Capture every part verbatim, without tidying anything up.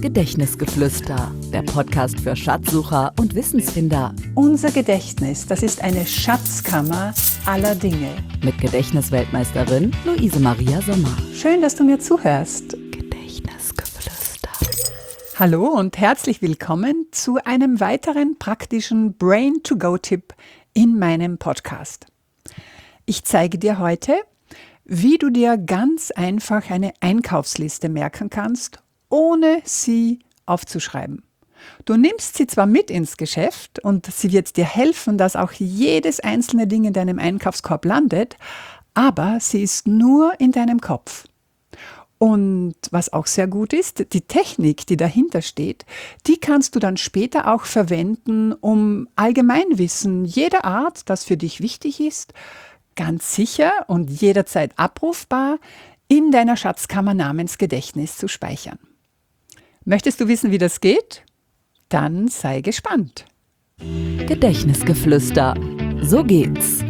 Gedächtnisgeflüster, der Podcast für Schatzsucher und Wissensfinder. Unser Gedächtnis, das ist eine Schatzkammer aller Dinge. Mit Gedächtnisweltmeisterin Luise Maria Sommer. Schön, dass du mir zuhörst. Gedächtnisgeflüster. Hallo und herzlich willkommen zu einem weiteren praktischen Brain-to-Go-Tipp in meinem Podcast. Ich zeige dir heute, wie du dir ganz einfach eine Einkaufsliste merken kannst, ohne sie aufzuschreiben. Du nimmst sie zwar mit ins Geschäft und sie wird dir helfen, dass auch jedes einzelne Ding in deinem Einkaufskorb landet, aber sie ist nur in deinem Kopf. Und was auch sehr gut ist, die Technik, die dahinter steht, die kannst du dann später auch verwenden, um Allgemeinwissen jeder Art, das für dich wichtig ist, ganz sicher und jederzeit abrufbar in deiner Schatzkammer namens Gedächtnis zu speichern. Möchtest du wissen, wie das geht? Dann sei gespannt. Gedächtnisgeflüster. So geht's.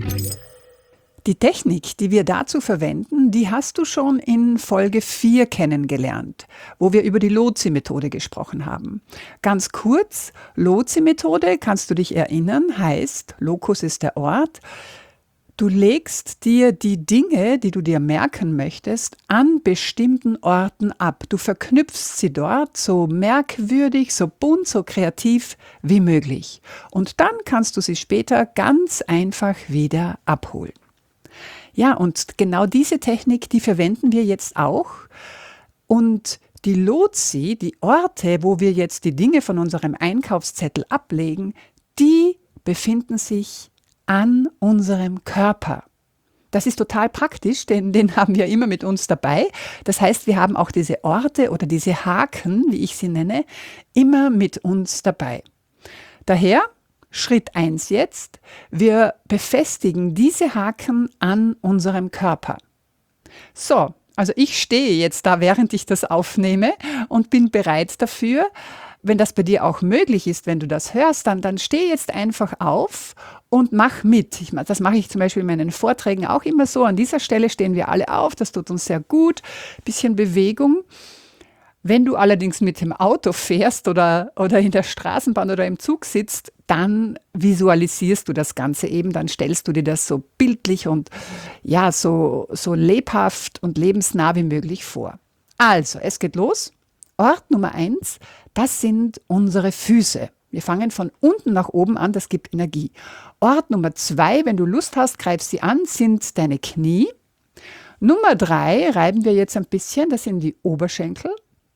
Die Technik, die wir dazu verwenden, die hast du schon in Folge vier kennengelernt, wo wir über die Lotzi-Methode gesprochen haben. Ganz kurz, Lotzi-Methode, kannst du dich erinnern, heißt, Locus ist der Ort. Du legst dir die Dinge, die du dir merken möchtest, an bestimmten Orten ab. Du verknüpfst sie dort so merkwürdig, so bunt, so kreativ wie möglich. Und dann kannst du sie später ganz einfach wieder abholen. Ja, und genau diese Technik, die verwenden wir jetzt auch. Und die Lotzi, die Orte, wo wir jetzt die Dinge von unserem Einkaufszettel ablegen, die befinden sich an unserem Körper. Das ist total praktisch, denn den haben wir immer mit uns dabei. Das heißt, wir haben auch diese Orte oder diese Haken, wie ich sie nenne, immer mit uns dabei. Daher, Schritt eins jetzt, wir befestigen diese Haken an unserem Körper. So, also ich stehe jetzt da, während ich das aufnehme und bin bereit dafür. Wenn das bei dir auch möglich ist, wenn du das hörst, dann, dann steh jetzt einfach auf und mach mit. Ich, das mache ich zum Beispiel in meinen Vorträgen auch immer so. An dieser Stelle stehen wir alle auf, das tut uns sehr gut. Bisschen Bewegung. Wenn du allerdings mit dem Auto fährst oder, oder in der Straßenbahn oder im Zug sitzt, dann visualisierst du das Ganze eben, dann stellst du dir das so bildlich und ja, so, so lebhaft und lebensnah wie möglich vor. Also, es geht los. Ort Nummer eins, das sind unsere Füße. Wir fangen von unten nach oben an, das gibt Energie. Ort Nummer zwei, wenn du Lust hast, greif sie an, sind deine Knie. Nummer drei, reiben wir jetzt ein bisschen, das sind die Oberschenkel.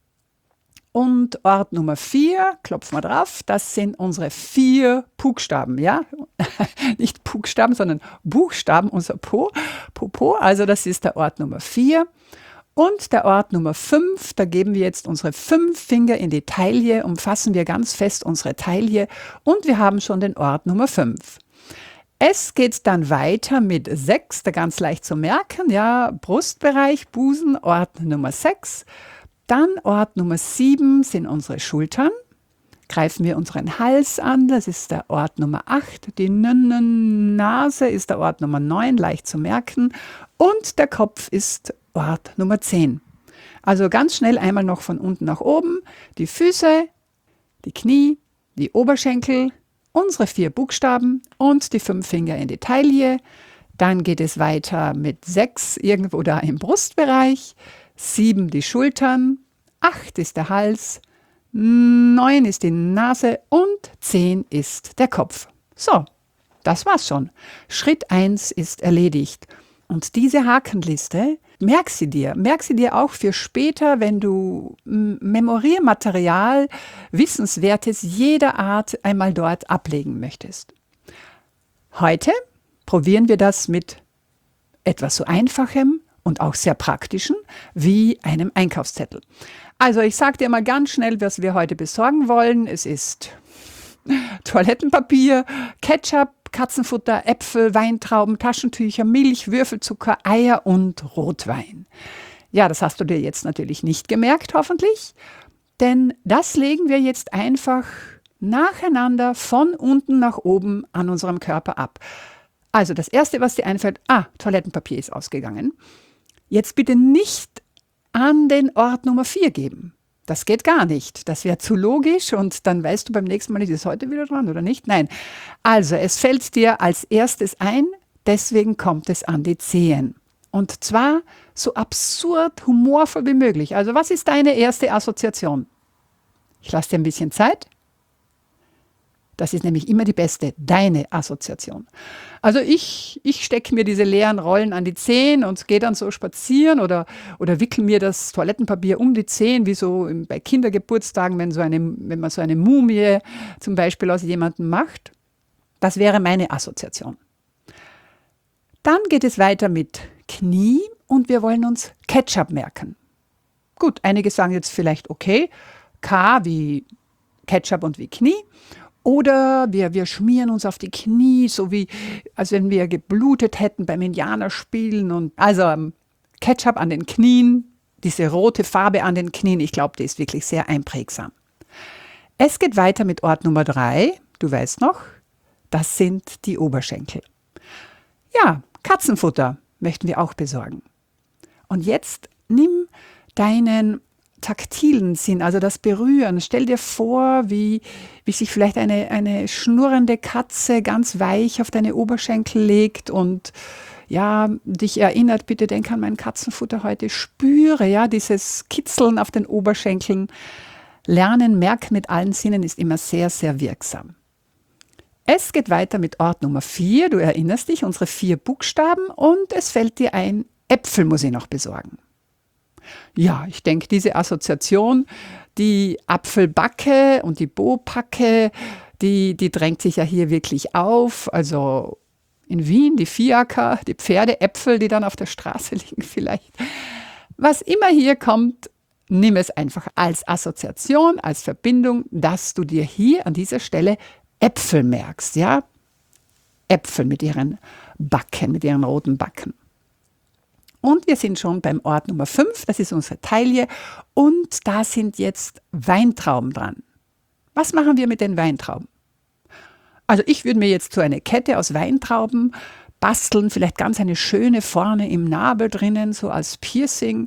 Und Ort Nummer vier, klopfen wir drauf, das sind unsere vier Buchstaben, ja, nicht Buchstaben, sondern Buchstaben, unser Po, Popo, also das ist der Ort Nummer vier. Und der Ort Nummer fünf, da geben wir jetzt unsere fünf Finger in die Taille, umfassen wir ganz fest unsere Taille und wir haben schon den Ort Nummer fünf. Es geht dann weiter mit sechs, da ganz leicht zu merken, ja, Brustbereich, Busen, Ort Nummer sechs. Dann Ort Nummer sieben sind unsere Schultern. Greifen wir unseren Hals an, das ist der Ort Nummer acht. Die Nase ist der Ort Nummer neun, leicht zu merken. Und der Kopf ist Ort Nummer zehn. Also ganz schnell einmal noch von unten nach oben. Die Füße, die Knie, die Oberschenkel, unsere vier Buchstaben und die fünf Finger in die Taille. Dann geht es weiter mit sechs irgendwo da im Brustbereich, sieben die Schultern, acht ist der Hals, neun ist die Nase und zehn ist der Kopf. So, das war's schon. Schritt eins ist erledigt. Und diese Hakenliste, merk sie dir. Merk sie dir auch für später, wenn du Memoriermaterial, Wissenswertes jeder Art einmal dort ablegen möchtest. Heute probieren wir das mit etwas so Einfachem und auch sehr Praktischen wie einem Einkaufszettel. Also ich sage dir mal ganz schnell, was wir heute besorgen wollen. Es ist Toilettenpapier, Ketchup, Katzenfutter, Äpfel, Weintrauben, Taschentücher, Milch, Würfelzucker, Eier und Rotwein. Ja, das hast du dir jetzt natürlich nicht gemerkt, hoffentlich, denn das legen wir jetzt einfach nacheinander von unten nach oben an unserem Körper ab. Also das Erste, was dir einfällt, ah, Toilettenpapier ist ausgegangen. Jetzt bitte nicht an den Ort Nummer vier geben. Das geht gar nicht. Das wäre zu logisch und dann weißt du beim nächsten Mal nicht, ist heute wieder dran oder nicht? Nein. Also, es fällt dir als erstes ein, deswegen kommt es an die Zehen. Und zwar so absurd humorvoll wie möglich. Also, was ist deine erste Assoziation? Ich lasse dir ein bisschen Zeit. Das ist nämlich immer die beste, deine Assoziation. Also ich, ich stecke mir diese leeren Rollen an die Zehen und gehe dann so spazieren oder, oder wickel mir das Toilettenpapier um die Zehen, wie so im, bei Kindergeburtstagen, wenn, so eine, wenn man so eine Mumie zum Beispiel aus jemandem macht. Das wäre meine Assoziation. Dann geht es weiter mit Knie und wir wollen uns Ketchup merken. Gut, einige sagen jetzt vielleicht okay, K wie Ketchup und wie Knie. Oder wir, wir schmieren uns auf die Knie, so wie als wenn wir geblutet hätten beim Indianerspielen. Und also ähm, Ketchup an den Knien, diese rote Farbe an den Knien, ich glaube, die ist wirklich sehr einprägsam. Es geht weiter mit Ort Nummer drei, du weißt noch, das sind die Oberschenkel. Ja, Katzenfutter möchten wir auch besorgen. Und jetzt nimm deinen taktilen Sinn, also das Berühren. Stell dir vor, wie, wie sich vielleicht eine, eine schnurrende Katze ganz weich auf deine Oberschenkel legt und ja, dich erinnert, bitte denk an mein Katzenfutter heute, spüre ja dieses Kitzeln auf den Oberschenkeln. Lernen, merken mit allen Sinnen ist immer sehr, sehr wirksam. Es geht weiter mit Ort Nummer vier, du erinnerst dich, unsere vier Buchstaben und es fällt dir ein, Äpfel muss ich noch besorgen. Ja, ich denke, diese Assoziation, die Apfelbacke und die Bopacke, die, die drängt sich ja hier wirklich auf. Also in Wien die Fiaker, die Pferdeäpfel, die dann auf der Straße liegen vielleicht. Was immer hier kommt, nimm es einfach als Assoziation, als Verbindung, dass du dir hier an dieser Stelle Äpfel merkst. Ja? Äpfel mit ihren Backen, mit ihren roten Backen. Und wir sind schon beim Ort Nummer fünf, das ist unsere Taille und da sind jetzt Weintrauben dran. Was machen wir mit den Weintrauben? Also ich würde mir jetzt so eine Kette aus Weintrauben basteln, vielleicht ganz eine schöne vorne im Nabel drinnen, so als Piercing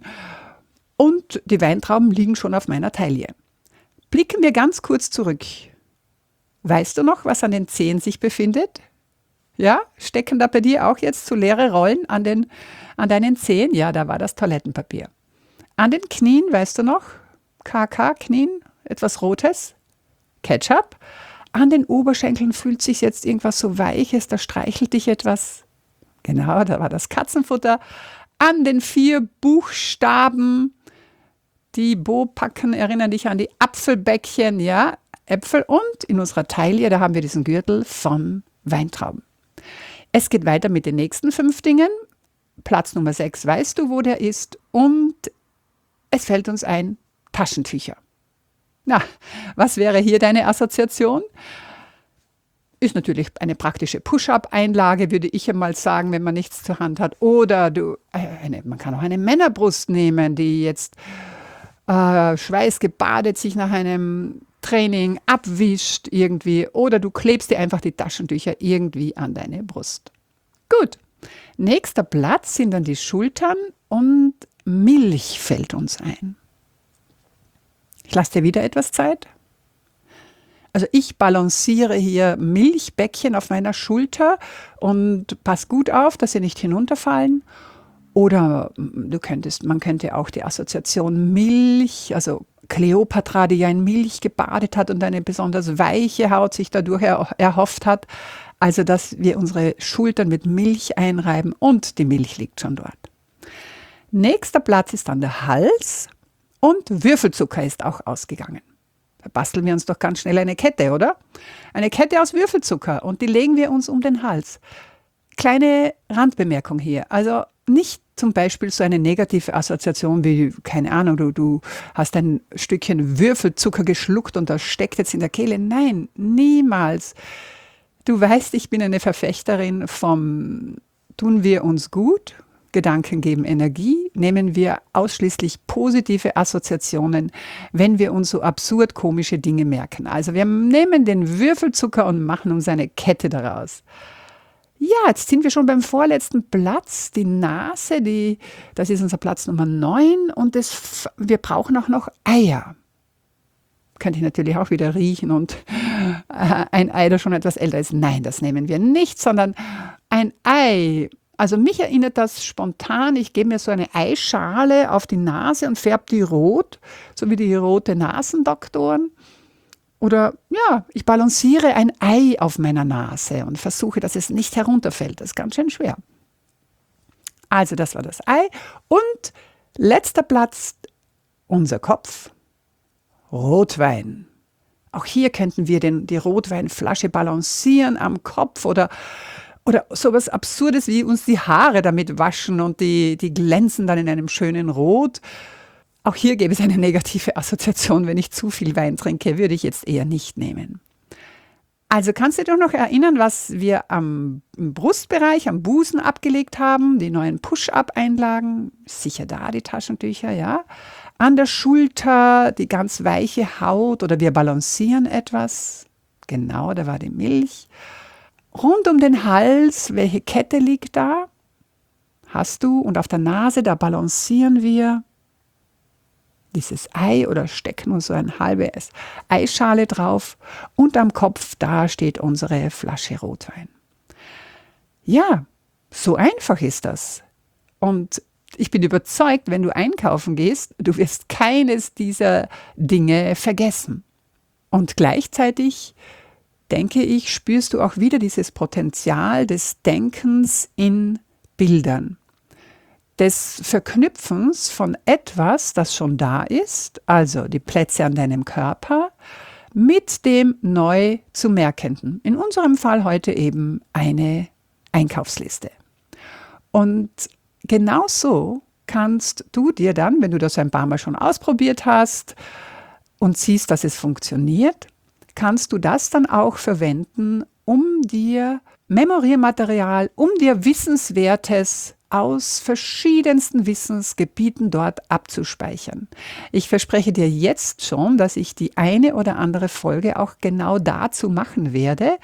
und die Weintrauben liegen schon auf meiner Taille. Blicken wir ganz kurz zurück. Weißt du noch, was an den Zehen sich befindet? Ja, stecken da bei dir auch jetzt so leere Rollen an, den, an deinen Zehen? Ja, da war das Toilettenpapier. An den Knien, weißt du noch? K K, Knien, etwas Rotes. Ketchup. An den Oberschenkeln fühlt sich jetzt irgendwas so Weiches, da streichelt dich etwas. Genau, da war das Katzenfutter. An den vier Buchstaben, die Bopacken erinnern dich an die Apfelbäckchen, ja, Äpfel. Und in unserer Taille, da haben wir diesen Gürtel von Weintrauben. Es geht weiter mit den nächsten fünf Dingen. Platz Nummer sechs, weißt du, wo der ist? Und es fällt uns ein, Taschentücher. Na, was wäre hier deine Assoziation? Ist natürlich eine praktische Push-Up-Einlage, würde ich einmal sagen, wenn man nichts zur Hand hat. Oder du, eine, man kann auch eine Männerbrust nehmen, die jetzt äh, schweißgebadet sich nach einem Training abwischt irgendwie oder du klebst dir einfach die Taschentücher irgendwie an deine Brust. Gut, nächster Platz sind dann die Schultern und Milch fällt uns ein. Ich lasse dir wieder etwas Zeit. Also ich balanciere hier Milchbäckchen auf meiner Schulter und pass gut auf, dass sie nicht hinunterfallen. Oder du könntest, man könnte auch die Assoziation Milch, also Kleopatra, die ja in Milch gebadet hat und eine besonders weiche Haut sich dadurch er, erhofft hat. Also, dass wir unsere Schultern mit Milch einreiben und die Milch liegt schon dort. Nächster Platz ist dann der Hals und Würfelzucker ist auch ausgegangen. Da basteln wir uns doch ganz schnell eine Kette, oder? Eine Kette aus Würfelzucker und die legen wir uns um den Hals. Kleine Randbemerkung hier. Also nicht zum Beispiel so eine negative Assoziation wie, keine Ahnung, du, du hast ein Stückchen Würfelzucker geschluckt und das steckt jetzt in der Kehle. Nein, niemals. Du weißt, ich bin eine Verfechterin vom tun wir uns gut, Gedanken geben Energie, nehmen wir ausschließlich positive Assoziationen, wenn wir uns so absurd komische Dinge merken. Also wir nehmen den Würfelzucker und machen uns eine Kette daraus. Ja, jetzt sind wir schon beim vorletzten Platz, die Nase, die, das ist unser Platz Nummer neun und das, wir brauchen auch noch Eier. Könnte ich natürlich auch wieder riechen und äh, ein Ei, das schon etwas älter ist. Nein, das nehmen wir nicht, sondern ein Ei. Also mich erinnert das spontan, ich gebe mir so eine Eischale auf die Nase und färbe die rot, so wie die rote Nasendoktoren. Oder ja, ich balanciere ein Ei auf meiner Nase und versuche, dass es nicht herunterfällt. Das ist ganz schön schwer. Also das war das Ei. Und letzter Platz, unser Kopf. Rotwein. Auch hier könnten wir den, die Rotweinflasche balancieren am Kopf oder, oder sowas Absurdes wie uns die Haare damit waschen und die, die glänzen dann in einem schönen Rot. Auch hier gäbe es eine negative Assoziation. Wenn ich zu viel Wein trinke, würde ich jetzt eher nicht nehmen. Also kannst du dich noch erinnern, was wir am im Brustbereich, am Busen abgelegt haben? Die neuen Push-Up-Einlagen, sicher da die Taschentücher, ja. An der Schulter die ganz weiche Haut oder wir balancieren etwas. Genau, da war die Milch. Rund um den Hals, welche Kette liegt da? Hast du. Und auf der Nase, da balancieren wir dieses Ei oder stecken uns so ein halbes Eischale drauf. Und am Kopf, da steht unsere Flasche Rotwein. Ja, so einfach ist das. Und ich bin überzeugt, wenn du einkaufen gehst, du wirst keines dieser Dinge vergessen. Und gleichzeitig, denke ich, spürst du auch wieder dieses Potenzial des Denkens in Bildern. Des Verknüpfens von etwas, das schon da ist, also die Plätze an deinem Körper, mit dem neu zu Merkenden. In unserem Fall heute eben eine Einkaufsliste. Und genauso kannst du dir dann, wenn du das ein paar Mal schon ausprobiert hast und siehst, dass es funktioniert, kannst du das dann auch verwenden, um dir Memoriermaterial, um dir Wissenswertes aus verschiedensten Wissensgebieten dort abzuspeichern. Ich verspreche dir jetzt schon, dass ich die eine oder andere Folge auch genau dazu machen werde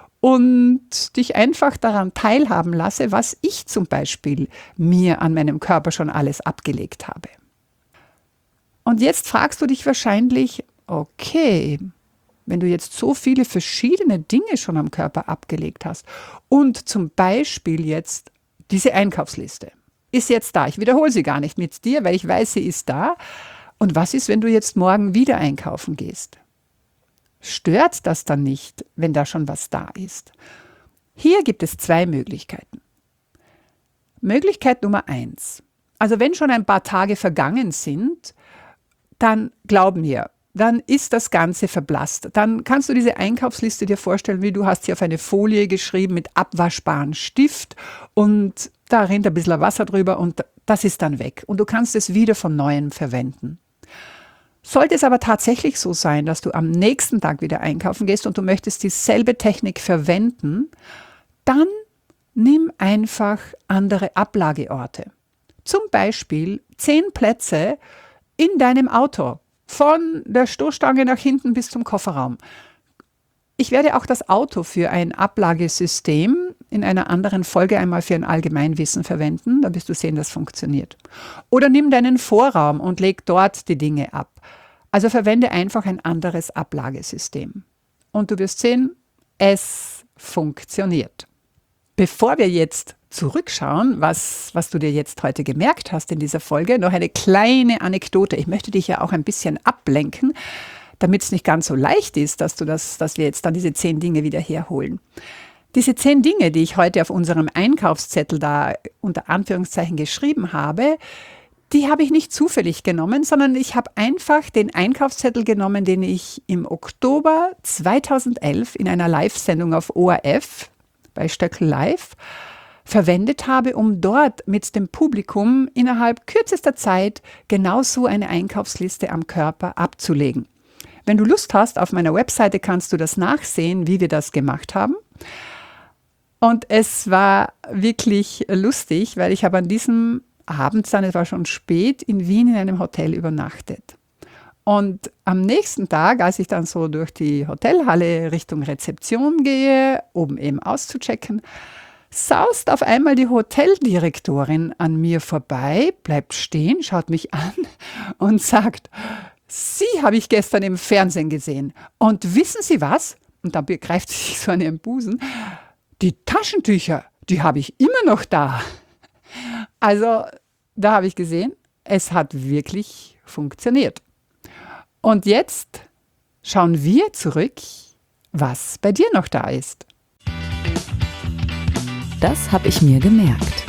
und dich einfach daran teilhaben lasse, was ich zum Beispiel mir an meinem Körper schon alles abgelegt habe. Und jetzt fragst du dich wahrscheinlich, okay, wenn du jetzt so viele verschiedene Dinge schon am Körper abgelegt hast und zum Beispiel jetzt diese Einkaufsliste ist jetzt da. Ich wiederhole sie gar nicht mit dir, weil ich weiß, sie ist da. Und was ist, wenn du jetzt morgen wieder einkaufen gehst? Stört das dann nicht, wenn da schon was da ist? Hier gibt es zwei Möglichkeiten. Möglichkeit Nummer eins. Also wenn schon ein paar Tage vergangen sind, dann glaub mir, dann ist das Ganze verblasst. Dann kannst du diese Einkaufsliste dir vorstellen, wie du hast sie auf eine Folie geschrieben mit abwaschbaren Stift und da rinnt ein bisschen Wasser drüber und das ist dann weg. Und du kannst es wieder von Neuem verwenden. Sollte es aber tatsächlich so sein, dass du am nächsten Tag wieder einkaufen gehst und du möchtest dieselbe Technik verwenden, dann nimm einfach andere Ablageorte. Zum Beispiel zehn Plätze in deinem Auto. Von der Stoßstange nach hinten bis zum Kofferraum. Ich werde auch das Auto für ein Ablagesystem in einer anderen Folge einmal für ein Allgemeinwissen verwenden. Da wirst du sehen, das funktioniert. Oder nimm deinen Vorraum und leg dort die Dinge ab. Also verwende einfach ein anderes Ablagesystem. Und du wirst sehen, es funktioniert. Bevor wir jetzt zurückschauen, was, was du dir jetzt heute gemerkt hast in dieser Folge, noch eine kleine Anekdote. Ich möchte dich ja auch ein bisschen ablenken, damit es nicht ganz so leicht ist, dass, du das, dass wir jetzt dann diese zehn Dinge wieder herholen. Diese zehn Dinge, die ich heute auf unserem Einkaufszettel da unter Anführungszeichen geschrieben habe, die habe ich nicht zufällig genommen, sondern ich habe einfach den Einkaufszettel genommen, den ich im Oktober zweitausendelf in einer Live-Sendung auf O R F bei Stöckl Live verwendet habe, um dort mit dem Publikum innerhalb kürzester Zeit genauso eine Einkaufsliste am Körper abzulegen. Wenn du Lust hast, auf meiner Webseite kannst du das nachsehen, wie wir das gemacht haben. Und es war wirklich lustig, weil ich habe an diesem Abend dann, es war schon spät, in Wien in einem Hotel übernachtet. Und am nächsten Tag, als ich dann so durch die Hotelhalle Richtung Rezeption gehe, oben eben auszuchecken, saust auf einmal die Hoteldirektorin an mir vorbei, bleibt stehen, schaut mich an und sagt, Sie habe ich gestern im Fernsehen gesehen. Und wissen Sie was? Und dann begreift sie sich so an ihren Busen. Die Taschentücher, die habe ich immer noch da. Also, da habe ich gesehen, es hat wirklich funktioniert. Und jetzt schauen wir zurück, was bei dir noch da ist. Das habe ich mir gemerkt.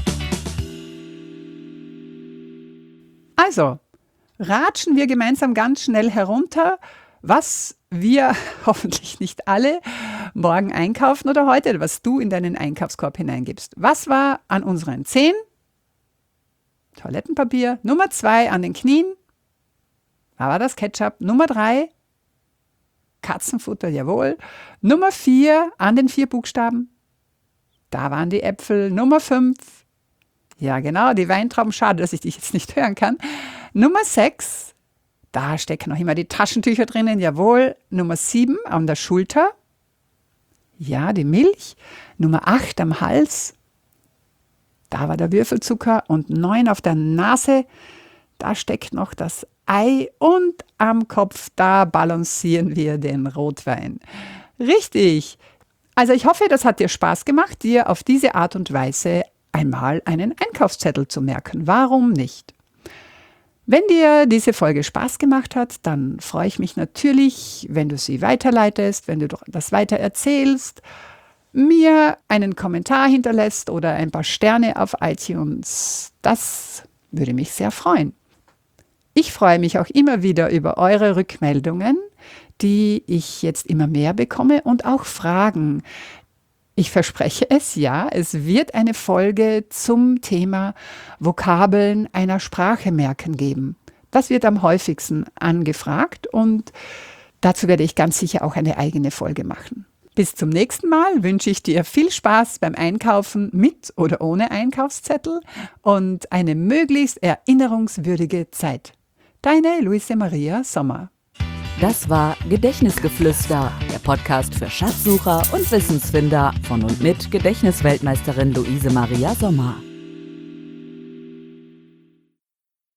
Also, ratschen wir gemeinsam ganz schnell herunter, was wir, hoffentlich nicht alle, morgen einkaufen oder heute, was du in deinen Einkaufskorb hineingibst. Was war an unseren Zehen? Toilettenpapier. Nummer zwei an den Knien. Da war das Ketchup. Nummer drei, Katzenfutter, jawohl. Nummer vier an den vier Buchstaben. Da waren die Äpfel. Nummer fünf, ja genau, die Weintrauben. Schade, dass ich dich jetzt nicht hören kann. Nummer sechs, da stecken noch immer die Taschentücher drinnen, jawohl. Nummer sieben an der Schulter. Ja, die Milch. Nummer acht am Hals. Da war der Würfelzucker. Und neun auf der Nase. Da steckt noch das Ei. Und am Kopf, da balancieren wir den Rotwein. Richtig. Also ich hoffe, das hat dir Spaß gemacht, dir auf diese Art und Weise einmal einen Einkaufszettel zu merken. Warum nicht? Wenn dir diese Folge Spaß gemacht hat, dann freue ich mich natürlich, wenn du sie weiterleitest, wenn du das weiter erzählst, mir einen Kommentar hinterlässt oder ein paar Sterne auf iTunes. Das würde mich sehr freuen. Ich freue mich auch immer wieder über eure Rückmeldungen, die ich jetzt immer mehr bekomme und auch Fragen. Ich verspreche es, ja, es wird eine Folge zum Thema Vokabeln einer Sprache merken geben. Das wird am häufigsten angefragt und dazu werde ich ganz sicher auch eine eigene Folge machen. Bis zum nächsten Mal wünsche ich dir viel Spaß beim Einkaufen mit oder ohne Einkaufszettel und eine möglichst erinnerungswürdige Zeit. Deine Luise Maria Sommer. Das war Gedächtnisgeflüster, der Podcast für Schatzsucher und Wissensfinder von und mit Gedächtnisweltmeisterin Luise Maria Sommer.